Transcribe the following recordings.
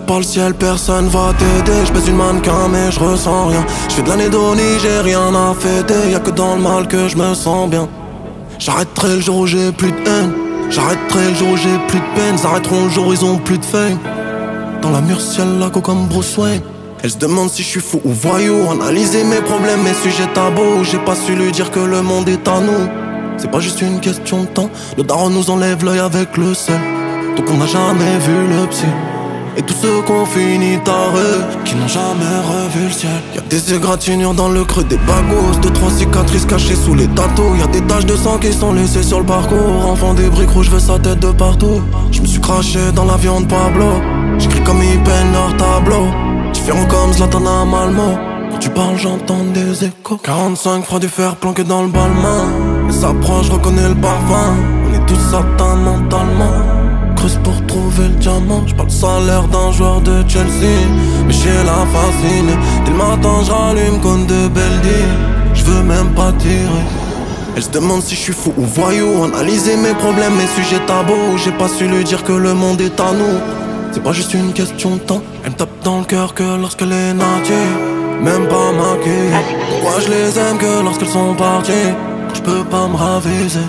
par le ciel, personne va t'aider. Je pèse une mannequin mais je ressens rien. Je fais de l'anédonie, j'ai rien à fêter. Y'a que dans le mal que je me sens bien. J'arrêterai le jour où j'ai plus de haine. J'arrêterai le jour où j'ai plus de peine. Ils arrêteront le jour où ils ont plus de fame. Dans la mur-ciel, la go comme Bruce Wayne. Elle se demande si je suis fou ou voyou. Analyser mes problèmes, mes sujets tabous. J'ai pas su lui dire que le monde est à nous. C'est pas juste une question de temps. Le daron nous enlève l'œil avec le sel. Donc on n'a jamais vu le psy. Et tous ceux qu'on finit tarés, qui n'ont jamais revu le ciel. Y'a des égratignures dans le creux des bagos. 2-3 cicatrices cachées sous les tatous. Y'a des taches de sang qui sont laissées sur le parcours. Enfant des briques rouges, je veux sa tête de partout. Je me suis craché dans l'avion de Pablo. J'écris comme il peine leur tableau. Différent comme Zlatan à Malmo. Quand tu parles j'entends des échos. 45 froid du fer planqué dans le balmain. Elle s'approche, je reconnais le parfum. On est tous atteints mentalement. Creuse pour trouver le diamant. J'parle salaire d'un joueur de Chelsea. Mais j'ai la fascine. Dès le matin j'rallume comme de belles deals. J'veux même pas tirer. Elle se demande si je suis fou ou voyou. Analyser mes problèmes, mes sujets tabous. J'ai pas su lui dire que le monde est à nous. C'est pas juste une question de temps. Elle me tape dans le cœur que lorsqu'elle est nature. Même pas maquillée. Pourquoi je les aime que lorsqu'elles sont parties. Quand je peux pas me raviser.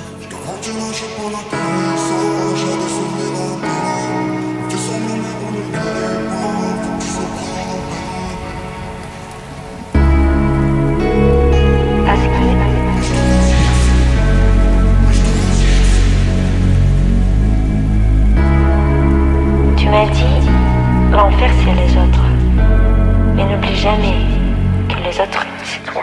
Tu m'as dit, l'enfer c'est les autres. Mais n'oublie jamais que les autres c'est toi.